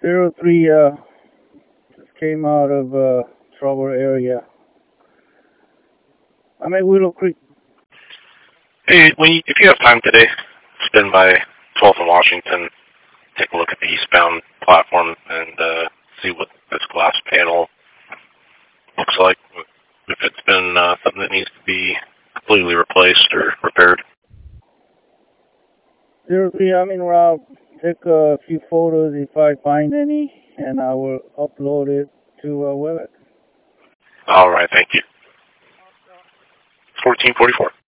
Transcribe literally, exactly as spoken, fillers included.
Zero three uh, just came out of uh, trouble area. I'm at Willow Creek. Hey, when you, if you have time today, spin by twelfth and Washington, take a look at the eastbound platform and uh, see what this glass panel looks like. If it's been uh, something that needs to be completely replaced or repaired. Zero three, I'm in route. Take a few photos if I find any, and I will upload it to uh, WebEx. All right, thank you. fourteen forty-four.